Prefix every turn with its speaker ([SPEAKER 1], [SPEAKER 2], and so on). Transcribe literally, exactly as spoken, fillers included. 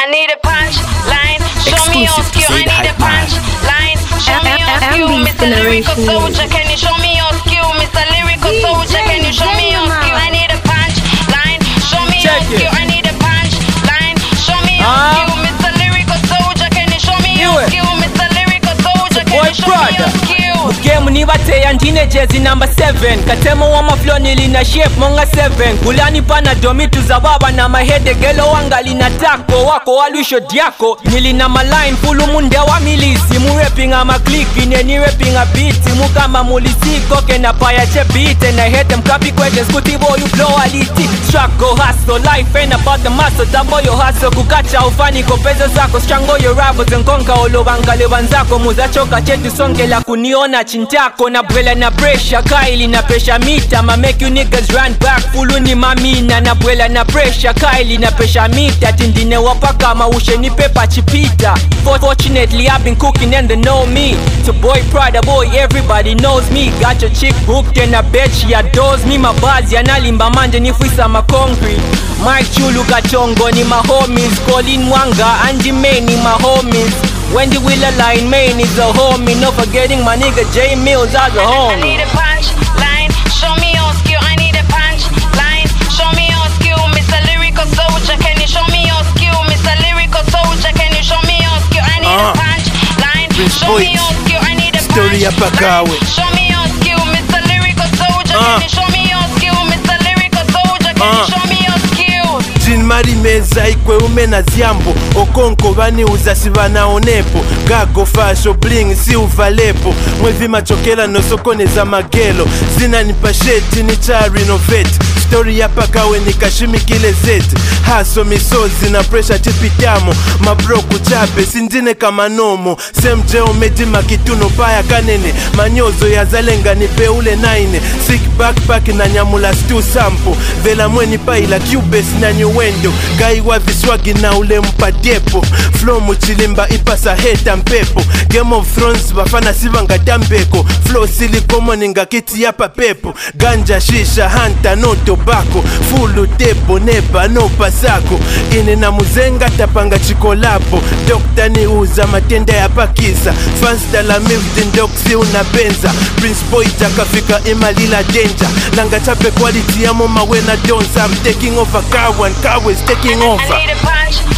[SPEAKER 1] I need a punch line. Show me your skill. I need a punch line. Show me your skill, Mister Lyrical Soldier. Can you show me your skill, Mister Lyrical Soldier? Can you show me your skill? I need a punch line. Show me your skill. I need a punch line. Show me your skill, Mister Lyrical Soldier. Can you show me your skill, Mister Lyrical Soldier? Can you show me your skill?
[SPEAKER 2] Game nibate ya ndine jezi number seven. Katemo wa maflo nilina shape monga seven. Gulani pana domitu za baba na mahede gelo wangali na tako. Wako walusho diako nilina maline fulu munde wa milisi. Murepinga makliki neni repinga biti. Mukama mulisi koke na paya che beat. Na hete mkapi kwete skuti boy you blow aliti. Struggle hustle life ain't about the muscle. Tabo yo hustle kukacha ufani kopezo zako. Strango yo rivals and konka olo bangale banzako. Muzachoka chetu songe la kuniona chintako na bwela na pressure Kylie na pressure meter ma make you niggas run back fulu ni mamina na bwela na pressure Kylie na pressure meter tindine wapaka maushe ni pepa chipita. Fortunately I've been cooking and they know me. So boy Prada boy everybody knows me. Got your chick booked and I bet she adores me. Mabazi analimba manje ni fuisa ma concrete. Mike Chulu Gachongo ni my homies. Colin Mwanga Andy May ni my homies. Wendy Wheeler line main is a homie. No forgetting my nigga J Mills as a homie.
[SPEAKER 1] I need a punch line. Show me your skill. I need a punch line. Show me your skill, Mister Lyrical Soldier. Can you show me your skill, Mister Lyrical Soldier? Can you show me your skill? I need uh, a punch line. Show me your skill. I need a punch line. Show me your skill, Mister Lyrical Soldier. Uh, Can you show me your skill, Mister Lyrical Soldier? Can uh, you show me your skill?
[SPEAKER 3] Jin Mari meza ikwe umena ziambo. Okonko vani uzasivana onepo. Gago fasho bling si uvalepo. Mwevi machokela no sokone za magelo. Zina nipasheti ni cha renovate. Story ya pakawe ni kashimi kile zeti. Haso misozi na pressure tipitamo. Mabro kuchape sindine kama nomo. Semje omedi makituno paya kanene. Manyozo ya zalenga ni peule naine. Sick backpack na nyamula stu sampo. Vela mweni paila cubes na nyuendo. Gai wa viswagi na ule mpadepo. Flow muchilimba ipasa heta mpepo. Game of Thrones bafana sivanga tambeko. Flow silikomo ninga kiti yapa pepo. Ganja shisha hanta no tobacco. Fulu tepo neba no pasako. Ine na muzenga tapanga chikolapo. Dokta ni uza matenda ya pakisa. Fansta la miftin doksi unabenza. Prince Boy takafika imalila danger. Nanga tape quality ya moma wena donza. I'm taking over car one, car is taking over.
[SPEAKER 1] I need a punch